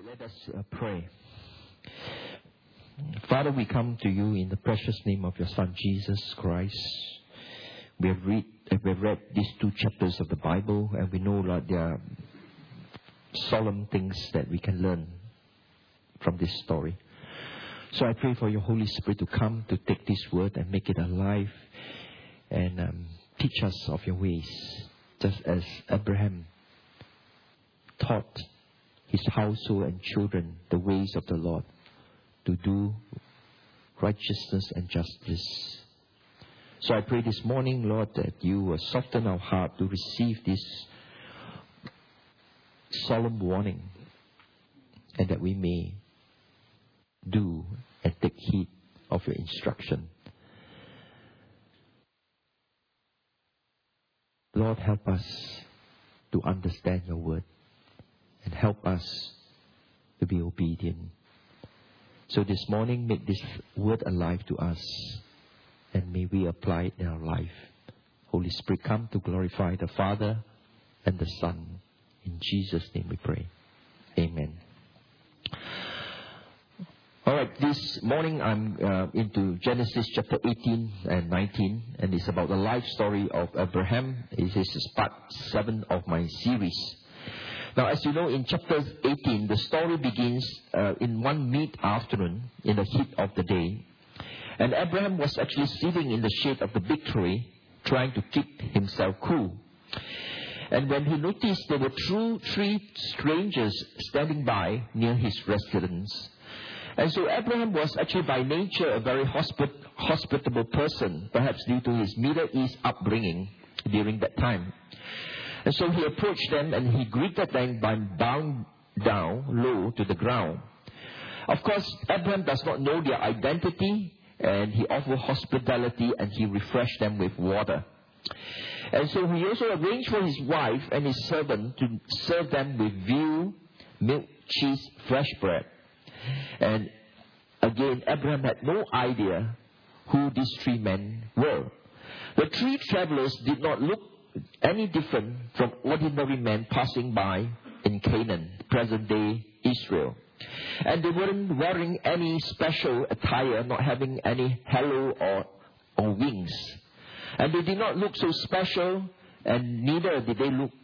Let us pray. Father, we come to you in the precious name of your Son, Jesus Christ. We have read these 2 chapters of the Bible, and we know that there are solemn things that we can learn from this story. So I pray for your Holy Spirit to come to take this word and make it alive and teach us of your ways, just as Abraham taught his household and children the ways of the Lord, to do righteousness and justice. So I pray this morning, Lord, that you will soften our heart to receive this solemn warning, and that we may do and take heed of your instruction. Lord, help us to understand your word, and help us to be obedient. So this morning, make this word alive to us, and may we apply it in our life. Holy Spirit, come to glorify the Father and the Son. In Jesus' name we pray. Amen. Alright, this morning I'm into Genesis chapter 18 and 19, and it's about the life story of Abraham. This is part 7 of my series. Now, as you know, in chapter 18, the story begins in one mid-afternoon in the heat of the day. And Abraham was actually sitting in the shade of the big tree, trying to keep himself cool. And when he noticed there were 3 strangers standing by near his residence. And so Abraham was actually by nature a very hospitable person, perhaps due to his Middle East upbringing during that time. And so he approached them and he greeted them by bowing down low to the ground. Of course, Abraham does not know their identity, and he offered hospitality and he refreshed them with water. And so he also arranged for his wife and his servant to serve them with veal, milk, cheese, fresh bread. And again, Abraham had no idea who these 3 men were. The 3 travelers did not look any different from ordinary men passing by in Canaan, present-day Israel. And they weren't wearing any special attire, not having any halo or wings. And they did not look so special, and neither did they look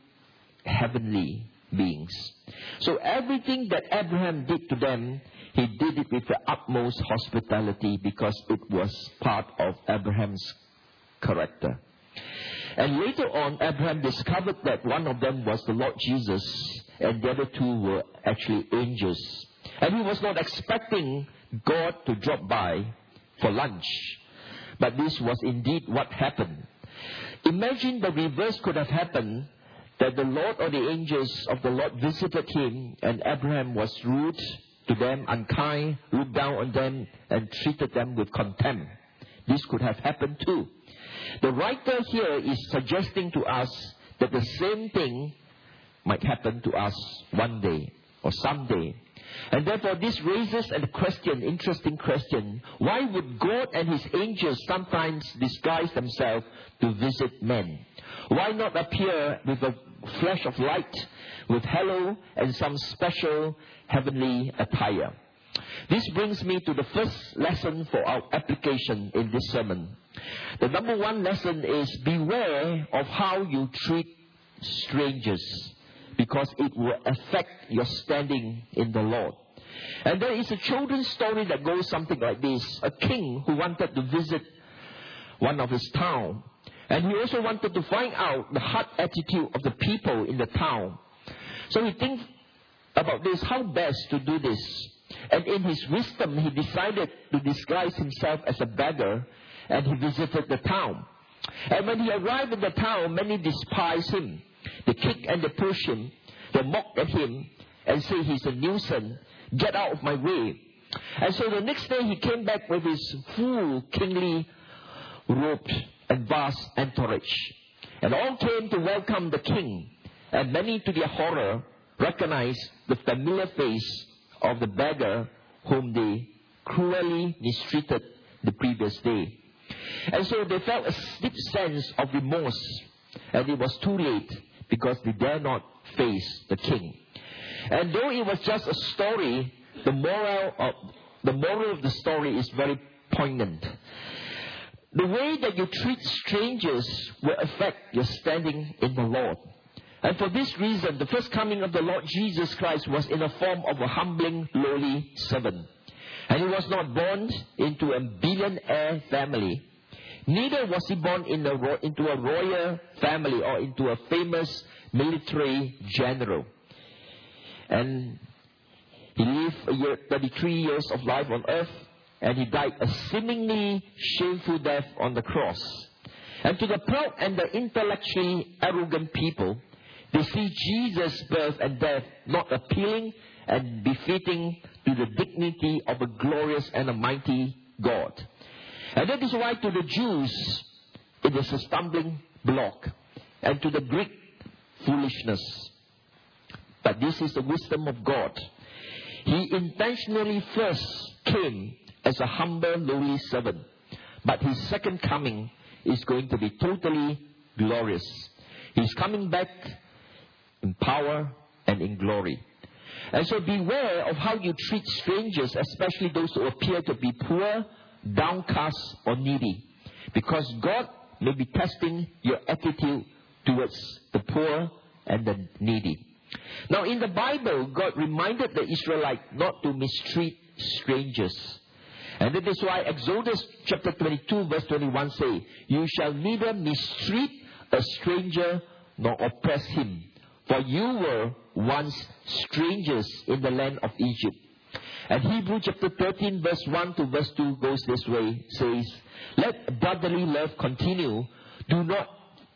heavenly beings. So everything that Abraham did to them, he did it with the utmost hospitality, because it was part of Abraham's character. And later on, Abraham discovered that one of them was the Lord Jesus, and the other 2 were actually angels. And he was not expecting God to drop by for lunch. But this was indeed what happened. Imagine the reverse could have happened, that the Lord or the angels of the Lord visited him, and Abraham was rude to them, unkind, looked down on them, and treated them with contempt. This could have happened too. The writer here is suggesting to us that the same thing might happen to us one day or someday. And therefore this raises a question, interesting question. Why would God and his angels sometimes disguise themselves to visit men? Why not appear with a flash of light, with halo and some special heavenly attire? This brings me to the first lesson for our application in this sermon. The number 1 lesson is beware of how you treat strangers, because it will affect your standing in the Lord. And there is a children's story that goes something like this. A king who wanted to visit one of his town, and he also wanted to find out the heart attitude of the people in the town. So he thinks about this, how best to do this. And in his wisdom, he decided to disguise himself as a beggar, and he visited the town. And when he arrived in the town, many despised him. They kicked and they pushed him. They mocked at him and say he's a nuisance. Get out of my way. And so the next day he came back with his full kingly robes and vast entourage. And all came to welcome the king. And many, to their horror, recognized the familiar face of the beggar whom they cruelly mistreated the previous day. And so they felt a deep sense of remorse, and it was too late, because they dare not face the king. And though it was just a story, the moral of the story is very poignant. The way that you treat strangers will affect your standing in the Lord. And for this reason, the first coming of the Lord Jesus Christ was in the form of a humbling, lowly servant. And he was not born into a billionaire family. Neither was he born into a royal family or into a famous military general. And he lived 33 years of life on earth, and he died a seemingly shameful death on the cross. And to the proud and the intellectually arrogant people, they see Jesus' birth and death not appealing and befitting to the dignity of a glorious and a mighty God. And that is why to the Jews it is a stumbling block, and to the Greek, foolishness. But this is the wisdom of God. He intentionally first came as a humble, lowly servant, but his second coming is going to be totally glorious. He's coming back in power and in glory. And so beware of how you treat strangers, especially those who appear to be poor, downcast, or needy, because God may be testing your attitude towards the poor and the needy. Now in the Bible, God reminded the Israelites not to mistreat strangers. And that is why Exodus chapter 22 verse 21 say, "You shall neither mistreat a stranger nor oppress him, for you were once strangers in the land of Egypt." And Hebrews chapter 13 verse 1 to verse 2 goes this way, says, "Let brotherly love continue. Do not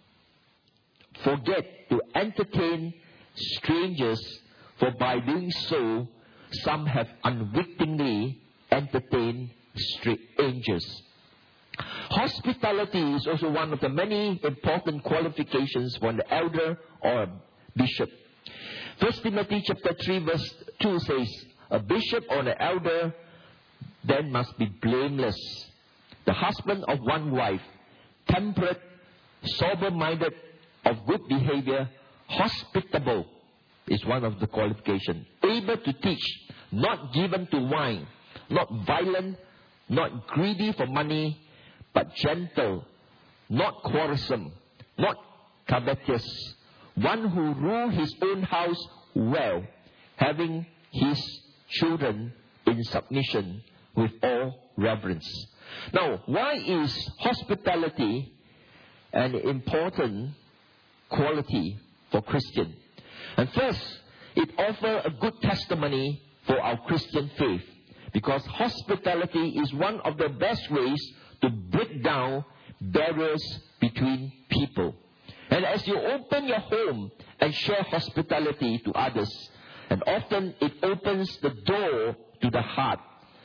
forget to entertain strangers, for by doing so, some have unwittingly entertained strangers." Hospitality is also one of the many important qualifications for an elder or a bishop. 1 Timothy chapter 3 verse 2 says, "A bishop or an elder then must be blameless, the husband of one wife, temperate, sober-minded, of good behavior, hospitable," is one of the qualifications, "able to teach, not given to wine, not violent, not greedy for money, but gentle, not quarrelsome, not covetous, one who rules his own house well, having his children in submission with all reverence." Now, why is hospitality an important quality for Christian? And first, it offers a good testimony for our Christian faith, because hospitality is one of the best ways to break down barriers between people. And as you open your home and share hospitality to others, and often it opens the door to the heart.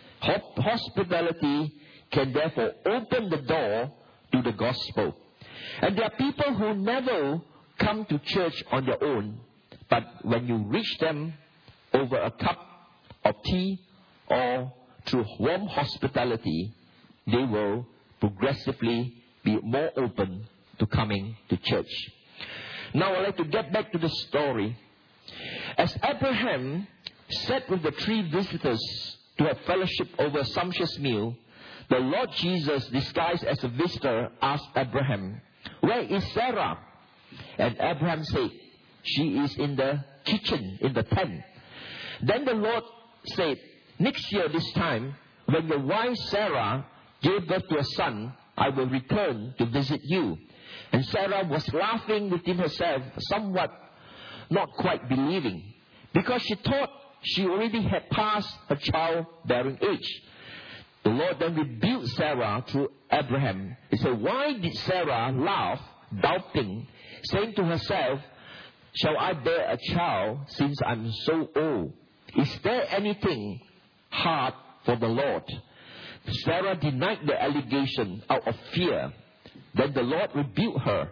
Hospitality can therefore open the door to the gospel. And there are people who never come to church on their own, but when you reach them over a cup of tea or through warm hospitality, they will progressively be more open to coming to church. Now I'd like to get back to the story. As Abraham sat with the 3 visitors to have fellowship over a sumptuous meal, the Lord Jesus, disguised as a visitor, asked Abraham, "Where is Sarah?" And Abraham said, "She is in the kitchen, in the tent." Then the Lord said, "Next year this time, when your wife Sarah gave birth to a son, I will return to visit you." And Sarah was laughing within herself, somewhat not quite believing, because she thought she already had passed her childbearing age. The Lord then rebuked Sarah through Abraham. He said, "Why did Sarah laugh, doubting, saying to herself, 'Shall I bear a child since I'm so old? Is there anything hard for the Lord?" Sarah denied the allegation out of fear. Then the Lord rebuked her.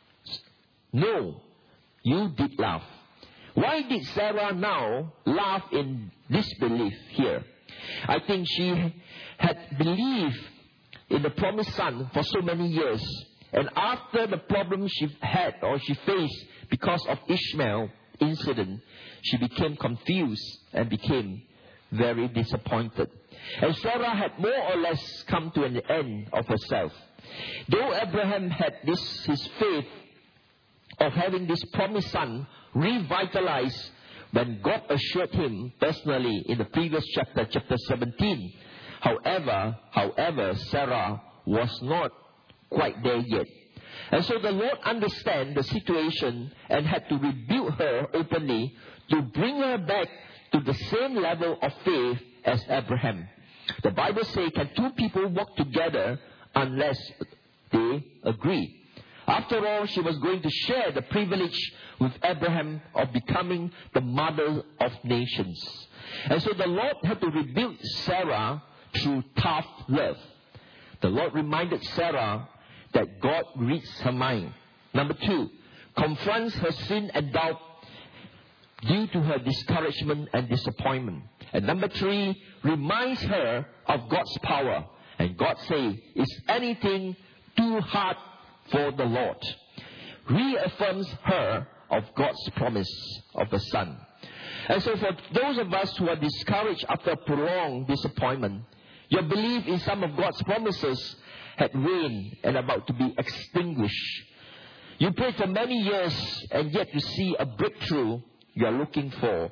"No, you did laugh." Why did Sarah now laugh in disbelief here? I think she had believed in the promised son for so many years. And after the problem she had or she faced because of Ishmael incident, she became confused and became very disappointed. And Sarah had more or less come to an end of herself. Though Abraham had his faith of having this promised son revitalized when God assured him personally in the previous chapter 17. However, Sarah was not quite there yet. And so the Lord understood the situation and had to rebuke her openly to bring her back to the same level of faith as Abraham. The Bible says, can two people walk together unless they agree? After all, she was going to share the privilege with Abraham of becoming the mother of nations. And so the Lord had to rebuke Sarah through tough love. The Lord reminded Sarah that God reads her mind. Number 2, confronts her sin and doubt due to her discouragement and disappointment. And number 3, reminds her of God's power. And God says, is anything too hard for the Lord? Reaffirms her of God's promise of a son. And so for those of us who are discouraged after prolonged disappointment, your belief in some of God's promises had waned and about to be extinguished. You prayed for many years and yet you see a breakthrough you are looking for.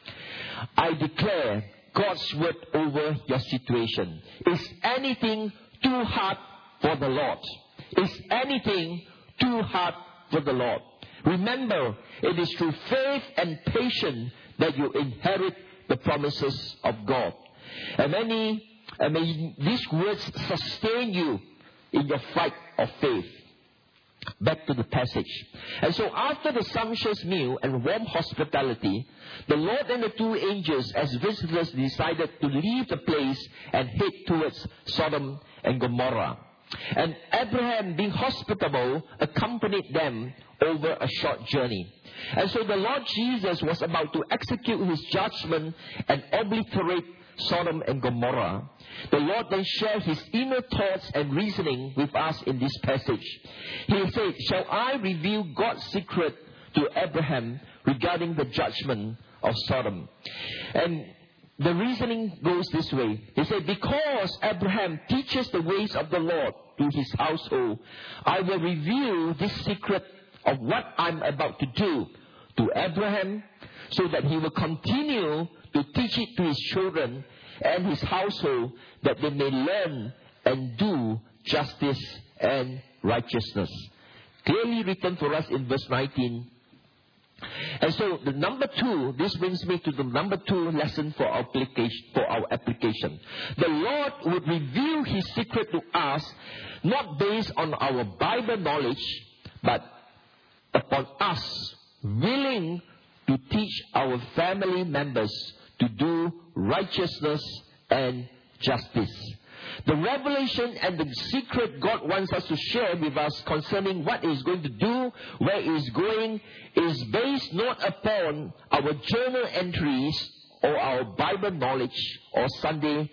I declare God's word over your situation. Is anything too hard for the Lord? Is anything too hard for the Lord? Remember, it is through faith and patience that you inherit the promises of God. And may these words sustain you in your fight of faith. Back to the passage. And so after the sumptuous meal and warm hospitality, the Lord and the 2 angels as visitors decided to leave the place and head towards Sodom and Gomorrah. And Abraham, being hospitable, accompanied them over a short journey. And so the Lord Jesus was about to execute his judgment and obliterate Sodom and Gomorrah. The Lord then shared his inner thoughts and reasoning with us in this passage. He said, shall I reveal God's secret to Abraham regarding the judgment of Sodom? And the reasoning goes this way. He said, because Abraham teaches the ways of the Lord to his household, I will reveal this secret of what I'm about to do to Abraham, so that he will continue to teach it to his children and his household, that they may learn and do justice and righteousness. Clearly written for us in verse 19. And so the number 2, this brings me to the number 2 lesson for our application. The Lord would reveal his secret to us, not based on our Bible knowledge, but upon us willing to teach our family members to do righteousness and justice. The revelation and the secret God wants us to share with us concerning what He is going to do, where He is going, is based not upon our journal entries or our Bible knowledge or Sunday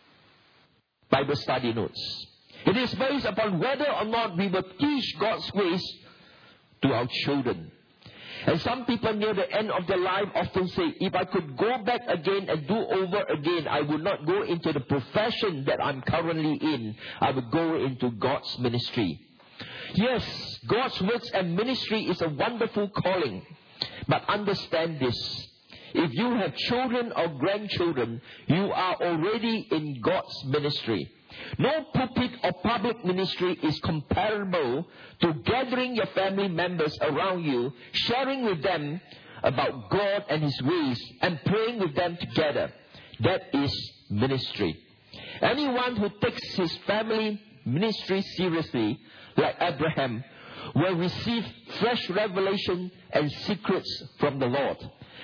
Bible study notes. It is based upon whether or not we will teach God's ways to our children. And some people near the end of their life often say, if I could go back again and do over again, I would not go into the profession that I'm currently in. I would go into God's ministry. Yes, God's works and ministry is a wonderful calling. But understand this. If you have children or grandchildren, you are already in God's ministry. No pulpit or public ministry is comparable to gathering your family members around you, sharing with them about God and His ways, and praying with them together. That is ministry. Anyone who takes his family ministry seriously, like Abraham, will receive fresh revelation and secrets from the Lord.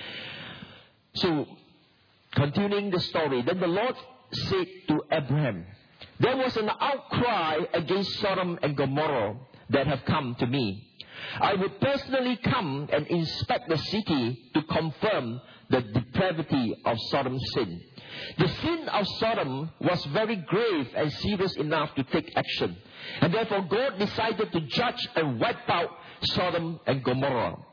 So, continuing the story, then the Lord said to Abraham, there was an outcry against Sodom and Gomorrah that have come to me. I would personally come and inspect the city to confirm the depravity of Sodom's sin. The sin of Sodom was very grave and serious enough to take action. And therefore God decided to judge and wipe out Sodom and Gomorrah.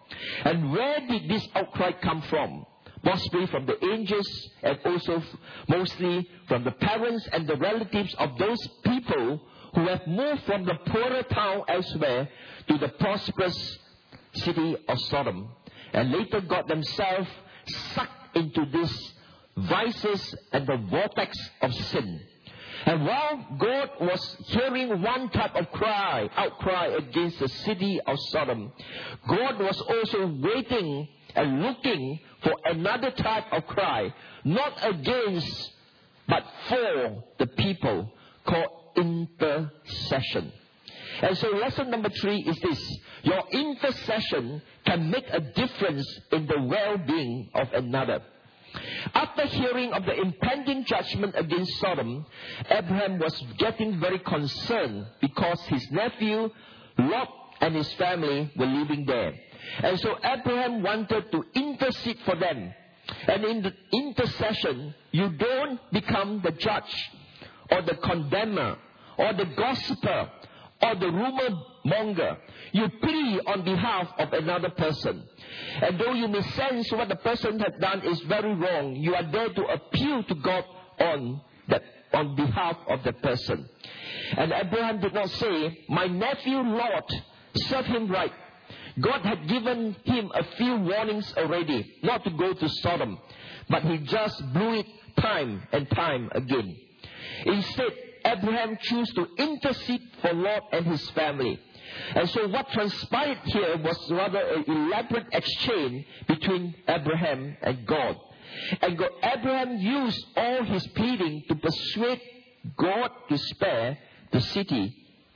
And where did this outcry come from? Possibly from the angels, and also mostly from the parents and the relatives of those people who have moved from the poorer town elsewhere to the prosperous city of Sodom, and later got themselves sucked into these vices and the vortex of sin. And while God was hearing one type of outcry against the city of Sodom, God was also waiting and looking for another type of cry, not against, but for the people, called intercession. And so lesson number 3 is this: your intercession can make a difference in the well-being of another. After hearing of the impending judgment against Sodom, Abraham was getting very concerned because his nephew Lot and his family were living there. And so Abraham wanted to intercede for them. And in the intercession, you don't become the judge or the condemner or the gossiper or the rumor monger. You plead on behalf of another person. And though you may sense what the person has done is very wrong, you are there to appeal to God on behalf of the person. And Abraham did not say, my nephew Lot, serve him right. God had given him a few warnings already not to go to Sodom, but he just blew it time and time again. Instead, Abraham chose to intercede for Lot and his family. And so what transpired here was rather an elaborate exchange between Abraham and God. And Abraham used all his pleading to persuade God to spare the city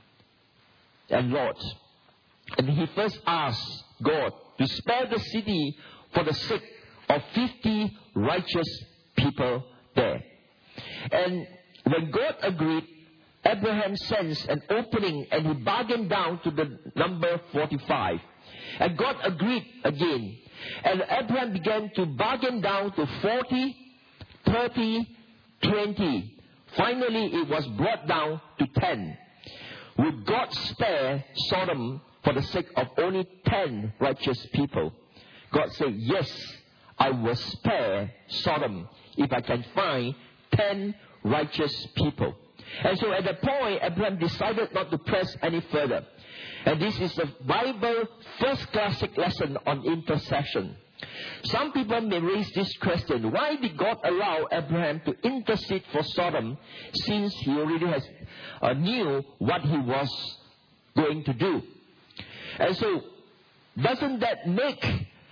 and Lot. And he first asked God to spare the city for the sake of 50 righteous people there. And when God agreed, Abraham sensed an opening and he bargained down to the number 45. And God agreed again. And Abraham began to bargain down to 40, 30, 20. Finally, it was brought down to 10. Would God spare Sodom for the sake of only 10 righteous people? God said, yes, I will spare Sodom if I can find 10 righteous people. And so at that point, Abraham decided not to press any further. And this is the Bible first classic lesson on intercession. Some people may raise this question: why did God allow Abraham to intercede for Sodom, since he already knew what he was going to do? And so, doesn't that make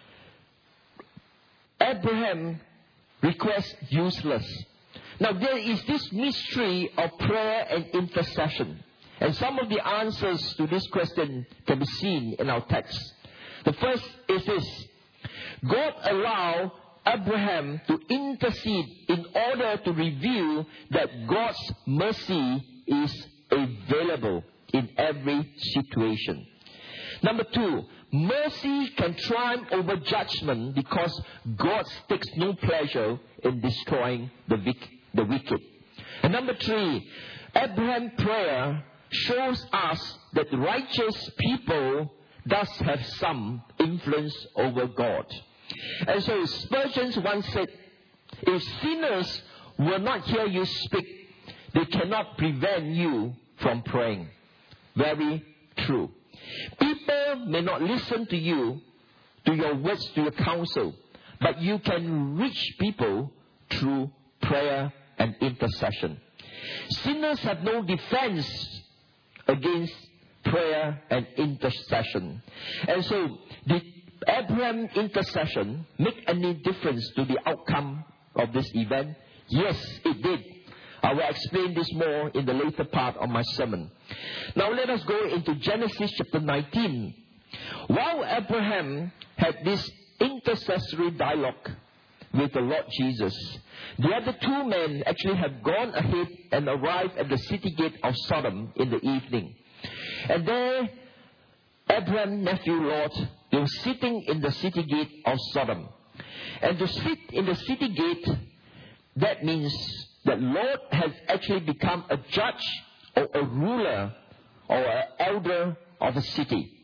Abraham's request useless? Now, there is this mystery of prayer and intercession. And some of the answers to this question can be seen in our text. The first is this: God allowed Abraham to intercede in order to reveal that God's mercy is available in every situation. Number 2, mercy can triumph over judgment because God takes no pleasure in destroying the wicked. And number 3, Abraham's prayer shows us that righteous people does have some influence over God. And so Spurgeon once said, if sinners will not hear you speak, they cannot prevent you from praying. Very true. People may not listen to you, to your words, to your counsel, but you can reach people through prayer and intercession. Sinners have no defense against prayer and intercession. And so, did Abraham's intercession make any difference to the outcome of this event? Yes, it did. I will explain this more in the later part of my sermon. Now let us go into Genesis chapter 19. While Abraham had this intercessory dialogue with the Lord Jesus, the other two men actually have gone ahead and arrived at the city gate of Sodom in the evening. And there, Abraham's nephew Lot, they were sitting in the city gate of Sodom. And to sit in the city gate, that means that Lot has actually become a judge or a ruler or an elder of a city.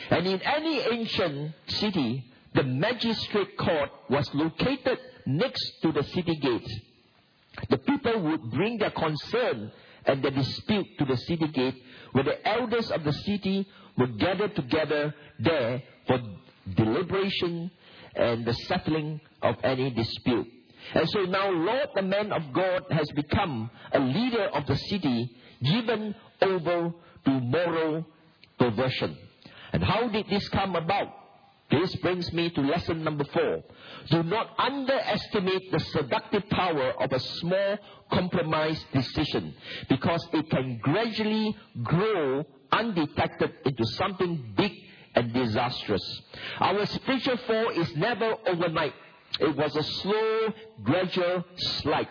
And in any ancient city, the magistrate court was located next to the city gate. The people would bring their concern and their dispute to the city gate, where the elders of the city would gather together there for deliberation and the settling of any dispute. And so now Lot, the man of God, has become a leader of the city, given over to moral perversion. And how did this come about? This brings me to lesson number 4. Do not underestimate the seductive power of a small compromise decision, because it can gradually grow undetected into something big and disastrous. Our spiritual fall is never overnight. It was a slow, gradual slide.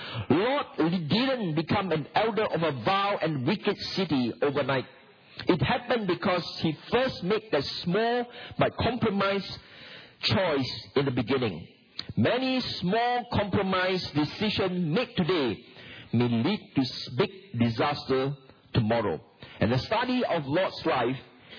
Lot didn't become an elder of a vile and wicked city overnight. It happened because he first made that small but compromised choice in the beginning. Many small compromise decisions made today may lead to big disaster tomorrow. And the study of Lot's life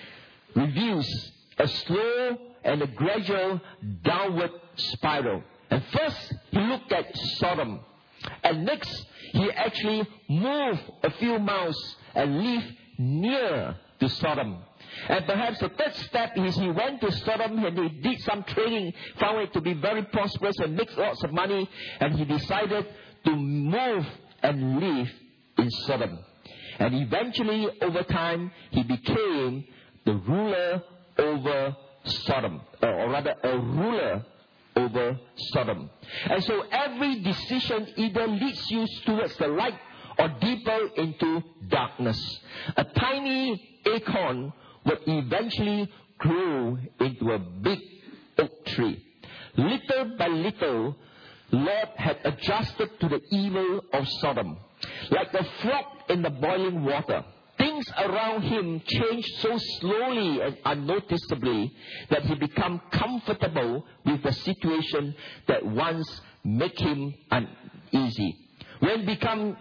reveals a slow and a gradual downward spiral. And first, he looked at Sodom. And next, he actually moved a few miles and lived near to Sodom. And perhaps the third step is he went to Sodom and he did some trading, found it to be very prosperous and makes lots of money, and he decided to move and live in Sodom. And eventually, over time, he became the ruler over Sodom, or rather a ruler over Sodom. And so every decision either leads you towards the light or deeper into darkness. A tiny acorn will eventually grow into a big oak tree. Little by little, Lot had adjusted to the evil of Sodom. Like a frog in the boiling water, things around him changed so slowly and unnoticeably that he became comfortable with the situation that once made him uneasy. We can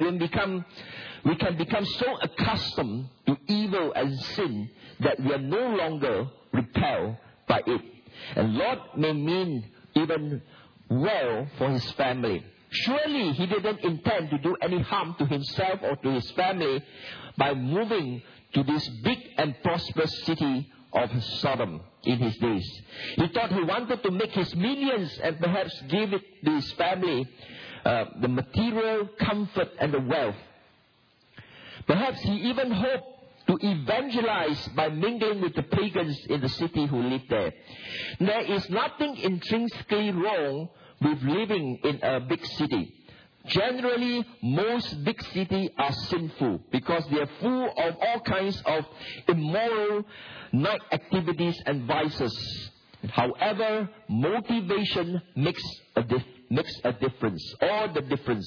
become so accustomed to evil and sin that we are no longer repelled by it. And Lot may mean even well for his family. Surely he didn't intend to do any harm to himself or to his family by moving to this big and prosperous city of Sodom in his days. He thought he wanted to make his millions and perhaps give it to his family the material comfort and the wealth. Perhaps he even hoped to evangelize by mingling with the pagans in the city who lived there. There is nothing intrinsically wrong with living in a big city. Generally, most big cities are sinful because they are full of all kinds of immoral night activities and vices. However, motivation makes a difference, or the difference.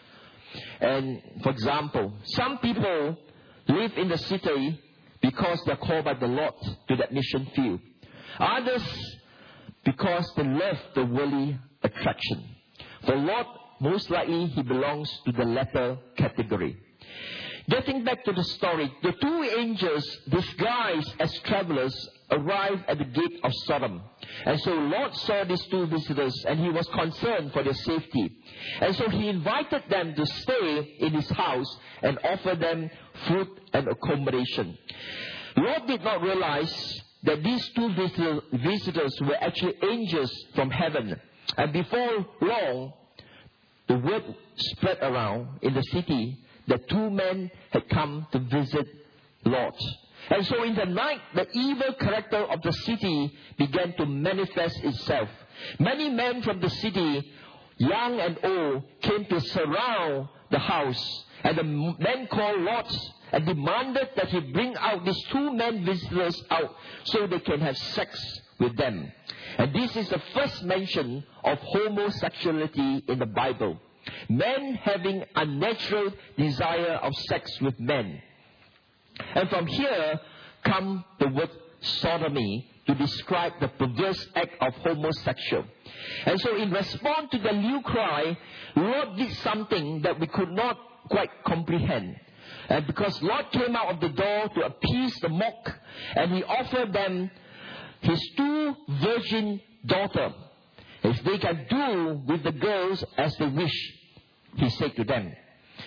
And for example, some people live in the city because they're called by the Lord to that mission field. Others because they love the worldly attraction. For Lot, most likely he belongs to the latter category. Getting back to the story, the two angels disguised as travelers arrived at the gate of Sodom. And so Lot saw these two visitors and he was concerned for their safety. And so he invited them to stay in his house and offer them food and accommodation. Lot did not realize that these two visitors were actually angels from heaven. And before long, the word spread around in the city that two men had come to visit Lot. And so in the night, the evil character of the city began to manifest itself. Many men from the city, young and old, came to surround the house. And the men called Lot and demanded that he bring out these two men visitors out so they can have sex with them. And this is the first mention of homosexuality in the Bible. Men having unnatural desire of sex with men. And from here come the word sodomy to describe the perverse act of homosexual. And so in response to the lewd cry, Lot did something that we could not quite comprehend. And because Lot came out of the door to appease the mock, and he offered them his two virgin daughters, if they can do with the girls as they wish, he said to them.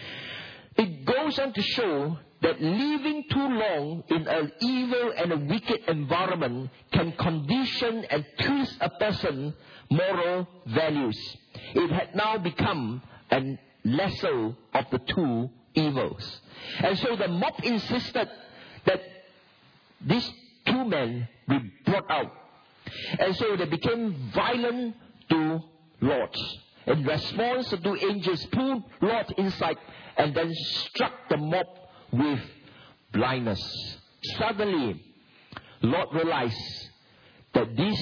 It goes on to show that living too long in an evil and a wicked environment can condition and twist a person's moral values. It had now become a lesser of the two evils. And so the mob insisted that these two men be brought out. And so they became violent to Lot. In response, the two angels pulled Lot inside and then struck the mob with blindness. Suddenly, Lot realized that these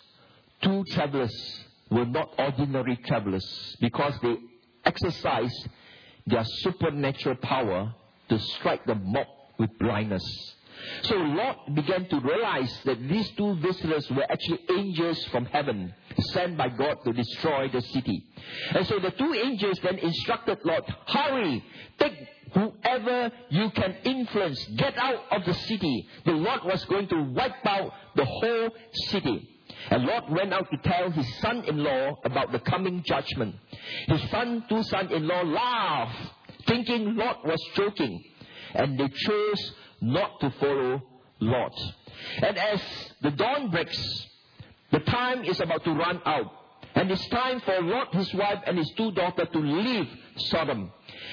two travelers were not ordinary travelers, because they exercised their supernatural power to strike the mob with blindness. So Lot began to realize that these two visitors were actually angels from heaven, sent by God to destroy the city. And so the two angels then instructed Lot, hurry, take whoever you can influence, get out of the city. The Lot was going to wipe out the whole city. And Lot went out to tell his son-in-law about the coming judgment. His two sons-in-law laughed, thinking Lot was joking. And they chose not to follow Lot. And as the dawn breaks, the time is about to run out. And it's time for Lot, his wife, and his two daughters to leave Sodom.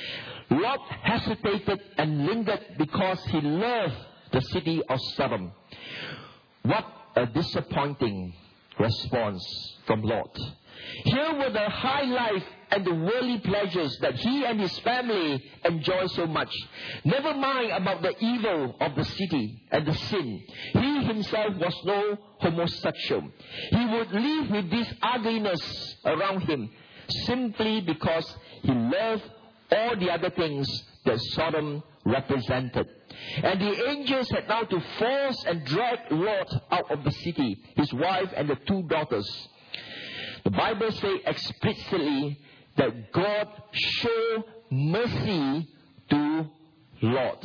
Lot hesitated and lingered because he loved the city of Sodom. What a disappointing response from Lot. Here were the high life and the worldly pleasures that he and his family enjoyed so much. Never mind about the evil of the city and the sin. He himself was no homosexual. He would live with this ugliness around him simply because he loved all the other things that Sodom represented. And the angels had now to force and drag Lot out of the city, his wife and the two daughters. The Bible says explicitly that God showed mercy to Lot.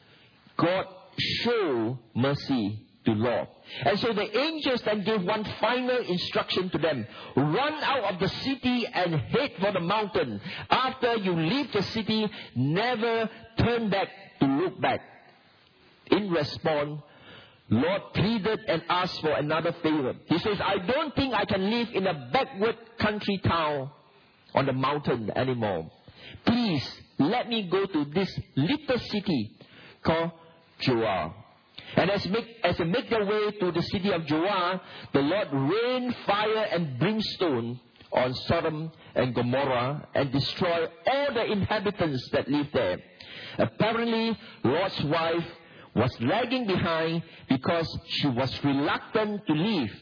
God showed mercy to Lot. And so the angels then gave one final instruction to them. Run out of the city and head for the mountain. After you leave the city, never turn back to look back. In response, Lot pleaded and asked for another favor. He says, I don't think I can live in a backward country town on the mountain anymore. Please, let me go to this little city called Joar. And as they make their way to the city of Joar, the Lord rained fire and brimstone on Sodom and Gomorrah and destroyed all the inhabitants that lived there. Apparently, Lot's wife was lagging behind because she was reluctant to leave.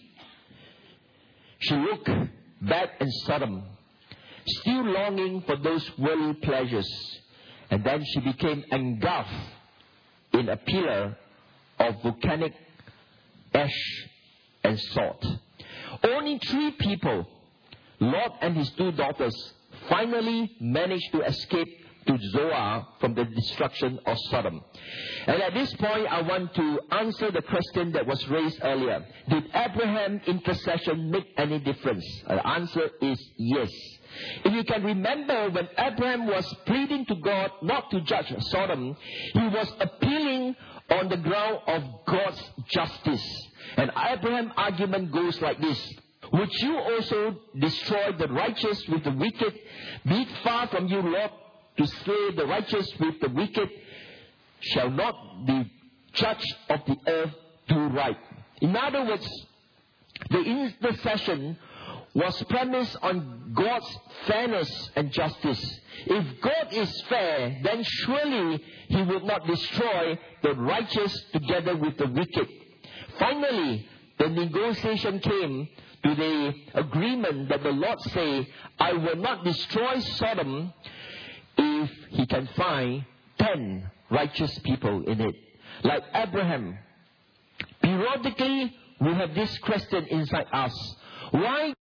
She looked back in Sodom, still longing for those worldly pleasures. And then she became engulfed in a pillar of volcanic ash and salt. Only 3 people, Lot and his 2 daughters, finally managed to escape to Zoar from the destruction of Sodom. And at this point, I want to answer the question that was raised earlier. Did Abraham's intercession make any difference? The answer is yes. If you can remember, when Abraham was pleading to God not to judge Sodom, he was appealing on the ground of God's justice. And Abraham's argument goes like this. Would you also destroy the righteous with the wicked? Be it far from you, Lord, to slay the righteous with the wicked. Shall not the judge of the earth do right? In other words, the intercession was premised on God's fairness and justice. If God is fair, then surely He would not destroy the righteous together with the wicked. Finally, the negotiation came to the agreement that the Lord say, I will not destroy Sodom if He can find 10 righteous people in it. Like Abraham, periodically we have this question inside us. Why